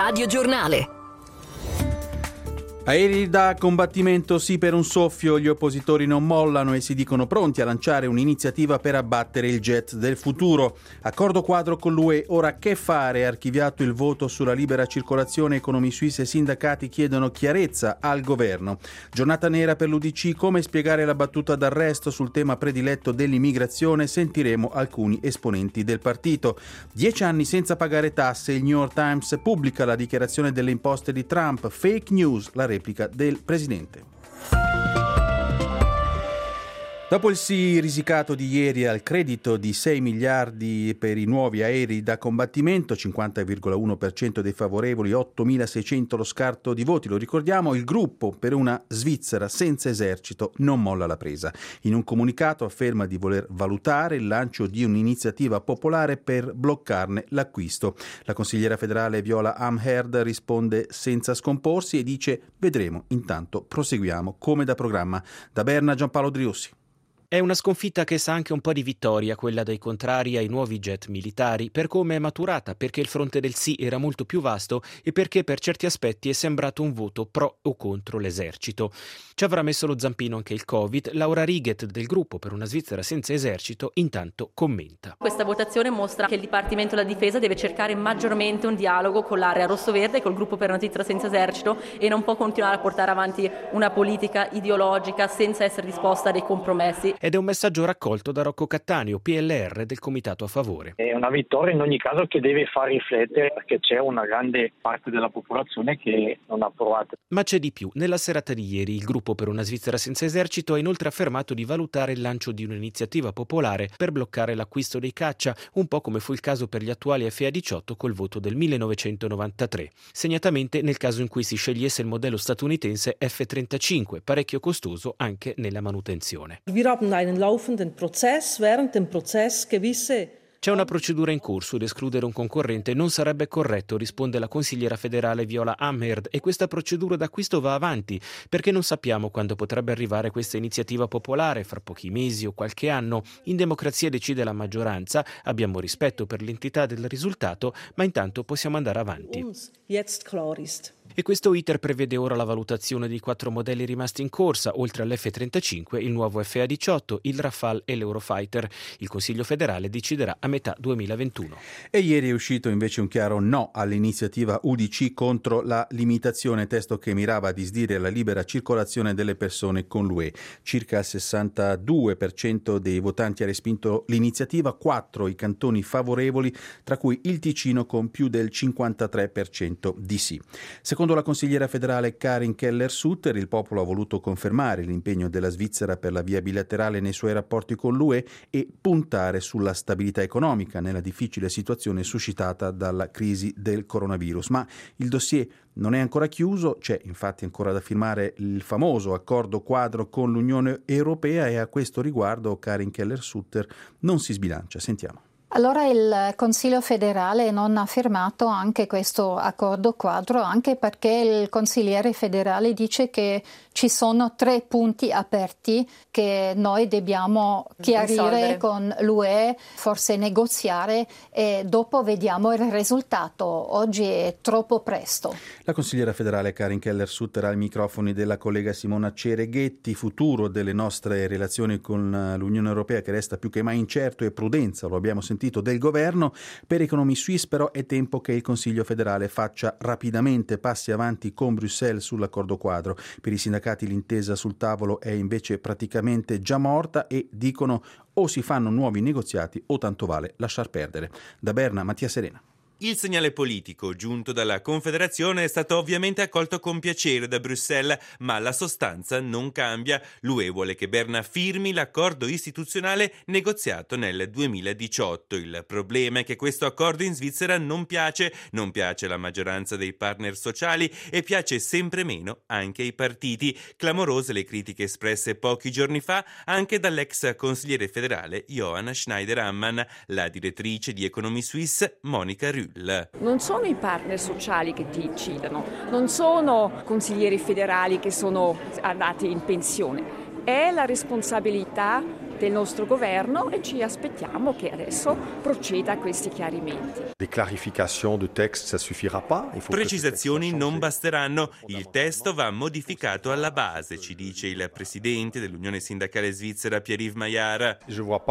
Radio Giornale. Aerei da combattimento sì per un soffio, gli oppositori non mollano e si dicono pronti a lanciare un'iniziativa per abbattere il jet del futuro. Accordo quadro con l'UE, ora che fare? Archiviato il voto sulla libera circolazione, Economy Suisse e sindacati chiedono chiarezza al governo. Giornata nera per l'UDC, come spiegare la battuta d'arresto sul tema prediletto dell'immigrazione, sentiremo alcuni esponenti del partito. 10 anni senza pagare tasse, il New York Times pubblica la dichiarazione delle imposte di Trump, fake news, la replica del presidente. Dopo il sì risicato di ieri al credito di 6 miliardi per i nuovi aerei da combattimento, 50,1% dei favorevoli, 8.600 lo scarto di voti, lo ricordiamo, il gruppo per una Svizzera senza esercito non molla la presa. In un comunicato afferma di voler valutare il lancio di un'iniziativa popolare per bloccarne l'acquisto. La consigliera federale Viola Amherd risponde senza scomporsi e dice: vedremo, intanto proseguiamo come da programma. Da Berna, Giampaolo Driussi. È una sconfitta che sa anche un po' di vittoria, quella dei contrari ai nuovi jet militari, per come è maturata, perché il fronte del sì era molto più vasto e perché per certi aspetti è sembrato un voto pro o contro l'esercito. Ci avrà messo lo zampino anche il Covid. Laura Riget del gruppo per una Svizzera senza esercito intanto commenta. Questa votazione mostra che il Dipartimento della Difesa deve cercare maggiormente un dialogo con l'area rosso-verde, col gruppo per una Svizzera senza esercito, e non può continuare a portare avanti una politica ideologica senza essere disposta a dei compromessi. Ed è un messaggio raccolto da Rocco Cattaneo, PLR del Comitato a favore. È una vittoria in ogni caso che deve far riflettere, perché c'è una grande parte della popolazione che non ha approvato. Ma c'è di più. Nella serata di ieri il gruppo per una Svizzera senza esercito ha inoltre affermato di valutare il lancio di un'iniziativa popolare per bloccare l'acquisto dei caccia, un po' come fu il caso per gli attuali FA-18 col voto del 1993. Segnatamente nel caso in cui si scegliesse il modello statunitense F-35, parecchio costoso anche nella manutenzione. C'è una procedura in corso ed escludere un concorrente non sarebbe corretto, risponde la consigliera federale Viola Amherd, e questa procedura d'acquisto va avanti perché non sappiamo quando potrebbe arrivare questa iniziativa popolare, fra pochi mesi o qualche anno. In democrazia decide la maggioranza, abbiamo rispetto per l'entità del risultato, ma intanto possiamo andare avanti. E questo iter prevede ora la valutazione di 4 modelli rimasti in corsa, oltre all'F-35, il nuovo FA-18, il Rafale e l'Eurofighter. Il Consiglio federale deciderà a metà 2021. E ieri è uscito invece un chiaro no all'iniziativa UDC contro la limitazione, testo che mirava a disdire la libera circolazione delle persone con l'UE. Circa il 62% dei votanti ha respinto l'iniziativa, 4 i cantoni favorevoli, tra cui il Ticino con più del 53% di sì. Secondo la consigliera federale Karin Keller-Sutter, il popolo ha voluto confermare l'impegno della Svizzera per la via bilaterale nei suoi rapporti con l'UE e puntare sulla stabilità economica nella difficile situazione suscitata dalla crisi del coronavirus. Ma il dossier non è ancora chiuso, c'è infatti ancora da firmare il famoso accordo quadro con l'Unione Europea e a questo riguardo Karin Keller-Sutter non si sbilancia. Sentiamo. Allora il Consiglio federale non ha firmato anche questo accordo quadro, anche perché il consigliere federale dice che ci sono 3 punti aperti che noi dobbiamo chiarire con l'UE, forse negoziare, e dopo vediamo il risultato. Oggi è troppo presto. La consigliera federale Karin Keller-Sutter ai microfoni della collega Simona Cereghetti. Futuro delle nostre relazioni con l'Unione Europea che resta più che mai incerto, e prudenza, lo abbiamo sentito, del governo. Per Economy Suisse però è tempo che il Consiglio federale faccia rapidamente passi avanti con Bruxelles sull'accordo quadro. Per i sindacati l'intesa sul tavolo è invece praticamente già morta e dicono o si fanno nuovi negoziati o tanto vale lasciar perdere. Da Berna, Mattia Serena. Il segnale politico giunto dalla Confederazione è stato ovviamente accolto con piacere da Bruxelles, ma la sostanza non cambia. L'UE vuole che Berna firmi l'accordo istituzionale negoziato nel 2018. Il problema è che questo accordo in Svizzera non piace alla maggioranza dei partner sociali e piace sempre meno anche ai partiti. Clamorose le critiche espresse pochi giorni fa anche dall'ex consigliere federale Johanna Schneider-Ammann, la direttrice di Economy Suisse Monica Rühl. Non sono i partner sociali che ti incidono, non sono consiglieri federali che sono andati in pensione, è la responsabilità del nostro governo e ci aspettiamo che adesso proceda a questi chiarimenti. Precisazioni non basteranno, il testo va modificato alla base, ci dice il presidente dell'Unione Sindacale Svizzera Pierre-Yves Maillard.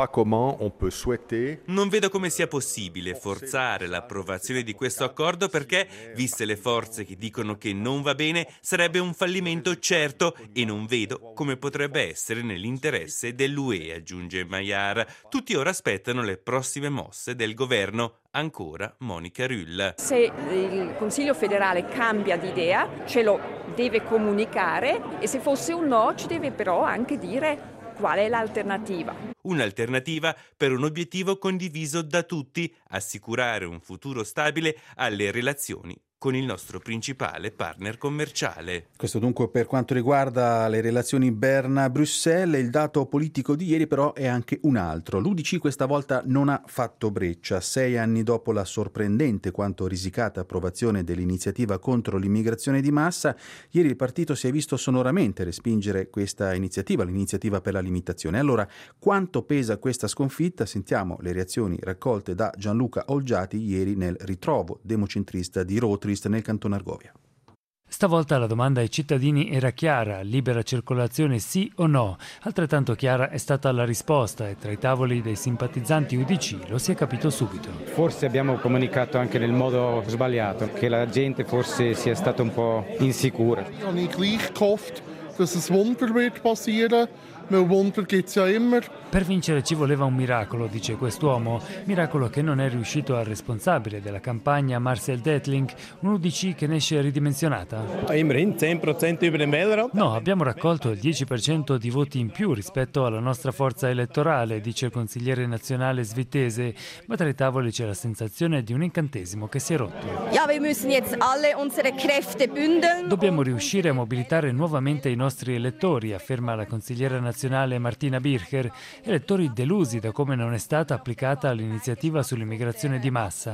Non vedo come sia possibile forzare l'approvazione di questo accordo perché, viste le forze che dicono che non va bene, sarebbe un fallimento certo e non vedo come potrebbe essere nell'interesse dell'UE, aggiunge Maillard. Tutti ora aspettano le prossime mosse del governo. Ancora Monica Rühl. Se il Consiglio federale cambia di idea, ce lo deve comunicare e se fosse un no ci deve però anche dire qual è l'alternativa. Un'alternativa per un obiettivo condiviso da tutti, assicurare un futuro stabile alle relazioni con il nostro principale partner commerciale. Questo dunque per quanto riguarda le relazioni Berna-Bruxelles. Il dato politico di ieri però è anche un altro. L'UDC questa volta non ha fatto breccia. 6 anni dopo la sorprendente quanto risicata approvazione dell'iniziativa contro l'immigrazione di massa, ieri il partito si è visto sonoramente respingere questa iniziativa, l'iniziativa per la limitazione. Allora, quanto pesa questa sconfitta? Sentiamo le reazioni raccolte da Gianluca Olgiati ieri nel ritrovo democentrista di Rotrist nel Canton Argovia. Stavolta la domanda ai cittadini era chiara: libera circolazione sì o no? Altrettanto chiara è stata la risposta e tra i tavoli dei simpatizzanti UDC lo si è capito subito. Forse abbiamo comunicato anche nel modo sbagliato, che la gente forse sia stata un po' insicura. Ho gleich gehofft, dass es Wunder wird passieren, weil Wunder gibt's ja immer. Per vincere ci voleva un miracolo, dice quest'uomo, miracolo che non è riuscito al responsabile della campagna Marcel Dettling, un UDC che ne esce ridimensionata. Immerhin 10% über den Wähler. No, abbiamo raccolto il 10% di voti in più rispetto alla nostra forza elettorale, dice il consigliere nazionale svizzese, ma tra i tavoli c'è la sensazione di un incantesimo che si è rotto. Wir müssen jetzt alle unsere Kräfte bündeln. Dobbiamo riuscire a mobilitare nuovamente i nostri elettori, afferma la consigliera nazionale Martina Bircher, elettori delusi da come non è stata applicata l'iniziativa sull'immigrazione di massa.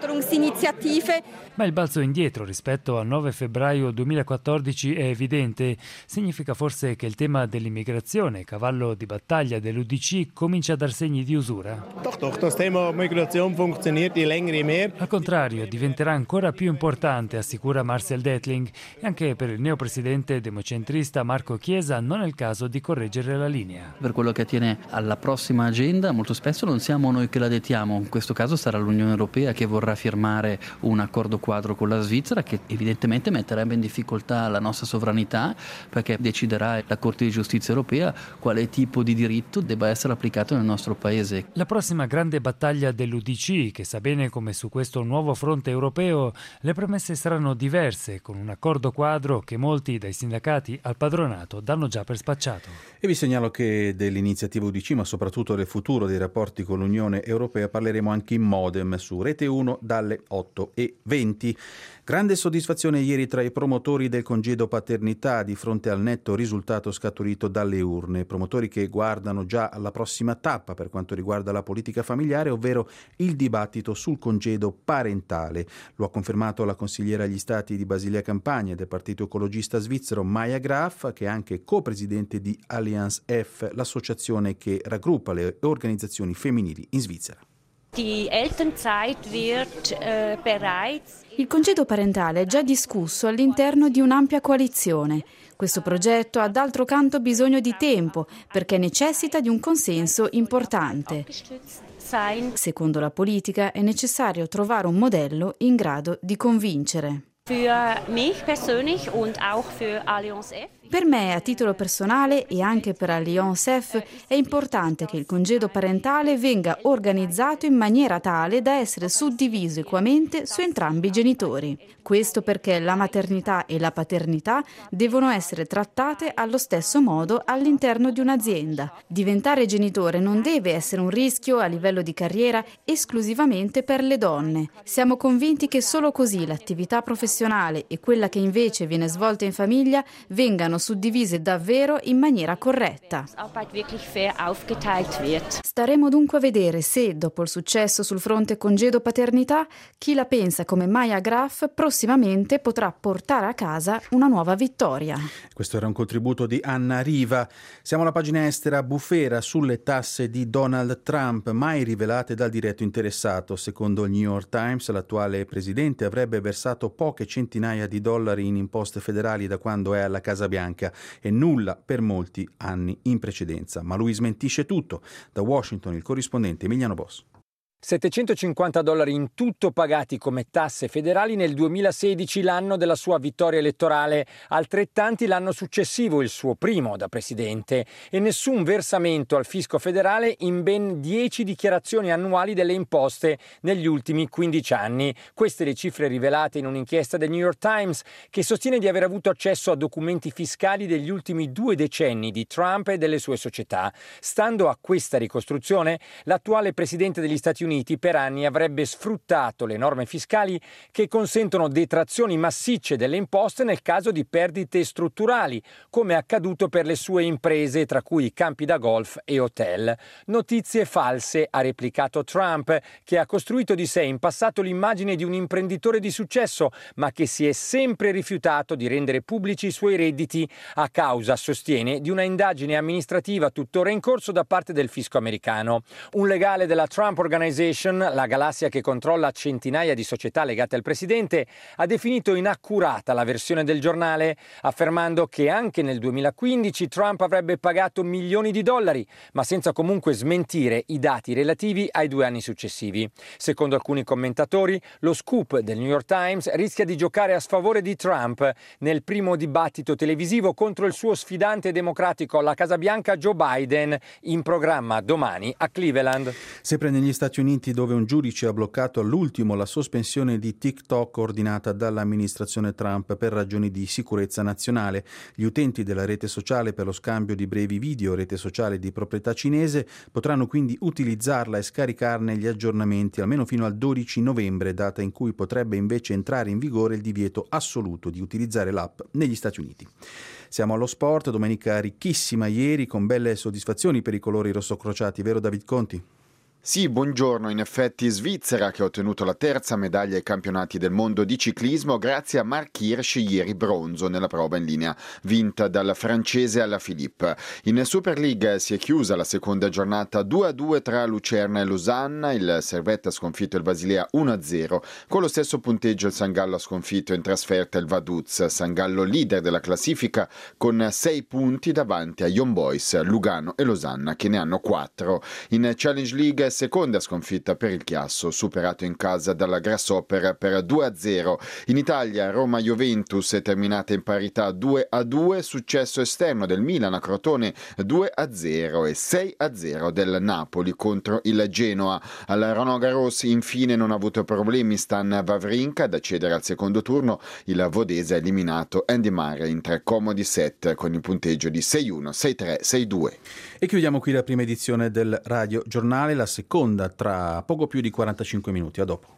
Ma il balzo indietro rispetto al 9 febbraio 2014 è evidente. Significa forse che il tema dell'immigrazione, cavallo di battaglia dell'UDC, comincia a dar segni di usura? Doch, das Thema Migration funktioniert je länger je mehr. Al contrario, diventerà ancora più importante, assicura Marcel Dettling, e anche per il neopresidente democentrista Marco Chiesa non è il caso di correggere la linea. Per quello che attiene alla prossima agenda, molto spesso non siamo noi che la dettiamo, in questo caso sarà l'Unione Europea che vorrà firmare un accordo quadro con la Svizzera che evidentemente metterebbe in difficoltà la nostra sovranità, perché deciderà la Corte di Giustizia Europea quale tipo di diritto debba essere applicato nel nostro paese. La prossima grande battaglia dell'UDC, che sa bene come su questo nuovo fronte europeo le premesse saranno diverse, con un accordo quadro che molti dai sindacati al padronato danno già per spacciato. E vi segnalo che dell'iniziativa UDC, ma soprattutto del futuro dei rapporti con l'Unione Europea, parleremo anche in Modem su Rete 1 dalle 8:20. Grande soddisfazione ieri tra i promotori del congedo paternità di fronte al netto risultato scaturito dalle urne. Promotori che guardano già alla prossima tappa per quanto riguarda la politica familiare, ovvero il dibattito sul congedo parentale. Lo ha confermato la consigliera agli Stati di Basilea Campania del Partito Ecologista Svizzero Maja Graf, che è anche co-presidente di Allianz F, l'associazione che raggruppa le organizzazioni femminili in Svizzera. Il congedo parentale è già discusso all'interno di un'ampia coalizione. Questo progetto ha d'altro canto bisogno di tempo perché necessita di un consenso importante. Secondo la politica è necessario trovare un modello in grado di convincere. Per me, a titolo personale e anche per Allianz F, è importante che il congedo parentale venga organizzato in maniera tale da essere suddiviso equamente su entrambi i genitori. Questo perché la maternità e la paternità devono essere trattate allo stesso modo all'interno di un'azienda. Diventare genitore non deve essere un rischio a livello di carriera esclusivamente per le donne. Siamo convinti che solo così l'attività professionale e quella che invece viene svolta in famiglia vengano suddivise davvero in maniera corretta. Staremo dunque a vedere se, dopo il successo sul fronte congedo paternità, chi la pensa come Maya Graff prossimamente potrà portare a casa una nuova vittoria. Questo era un contributo di Anna Riva. Siamo alla pagina estera. Bufera sulle tasse di Donald Trump, mai rivelate dal diretto interessato. Secondo il New York Times, l'attuale presidente avrebbe versato poche centinaia di dollari in imposte federali da quando è alla Casa Bianca e nulla per molti anni in precedenza. Ma lui smentisce tutto. Da Washington il corrispondente Emiliano Boss. $750 in tutto pagati come tasse federali nel 2016, l'anno della sua vittoria elettorale, altrettanti l'anno successivo, il suo primo da presidente, e nessun versamento al fisco federale in ben 10 dichiarazioni annuali delle imposte negli ultimi 15 anni. Queste le cifre rivelate in un'inchiesta del New York Times, che sostiene di aver avuto accesso a documenti fiscali degli ultimi 2 decenni di Trump e delle sue società. Stando a questa ricostruzione, l'attuale presidente degli Stati Uniti per anni avrebbe sfruttato le norme fiscali che consentono detrazioni massicce delle imposte nel caso di perdite strutturali, come è accaduto per le sue imprese, tra cui campi da golf e hotel. Notizie false, ha replicato Trump, che ha costruito di sé in passato l'immagine di un imprenditore di successo, ma che si è sempre rifiutato di rendere pubblici i suoi redditi a causa, sostiene, di una indagine amministrativa tuttora in corso da parte del fisco americano. Un legale della Trump Organization, la galassia che controlla centinaia di società legate al presidente, ha definito inaccurata la versione del giornale, affermando che anche nel 2015 Trump avrebbe pagato milioni di dollari, ma senza comunque smentire i dati relativi ai 2 anni successivi. Secondo alcuni commentatori, lo scoop del New York Times rischia di giocare a sfavore di Trump nel primo dibattito televisivo contro il suo sfidante democratico alla Casa Bianca Joe Biden, in programma domani a Cleveland. Sempre negli Stati Uniti, dove un giudice ha bloccato all'ultimo la sospensione di TikTok ordinata dall'amministrazione Trump per ragioni di sicurezza nazionale. Gli utenti della rete sociale per lo scambio di brevi video, rete sociale di proprietà cinese, potranno quindi utilizzarla e scaricarne gli aggiornamenti almeno fino al 12 novembre, data in cui potrebbe invece entrare in vigore il divieto assoluto di utilizzare l'app negli Stati Uniti. Siamo allo sport, domenica ricchissima ieri, con belle soddisfazioni per i colori rossocrociati, vero David Conti? Sì, buongiorno. In effetti Svizzera, che ha ottenuto la terza medaglia ai campionati del mondo di ciclismo grazie a Marc Hirschi, ieri bronzo nella prova in linea vinta dal francese Alaphilippe. In Super League si è chiusa la seconda giornata 2-2 tra Lucerna e Losanna. Il Servette ha sconfitto il Basilea 1-0. Con lo stesso punteggio il San Gallo ha sconfitto in trasferta il Vaduz. San Gallo leader della classifica con 6 punti davanti a Young Boys, Lugano e Losanna che ne hanno 4. In Challenge League seconda sconfitta per il Chiasso, superato in casa dalla Grasshopper per 2-0. In Italia Roma-Juventus è terminata in parità 2-2, successo esterno del Milan a Crotone 2-0 e 6-0 del Napoli contro il Genoa. Al Roland Garros infine non ha avuto problemi Stan Wawrinka ad accedere al secondo turno. Il vodese ha eliminato Andy Murray in 3 comodi set con il punteggio di 6-1, 6-3, 6-2. E chiudiamo qui la prima edizione del Radio Giornale, la seconda tra poco più di 45 minuti. A dopo.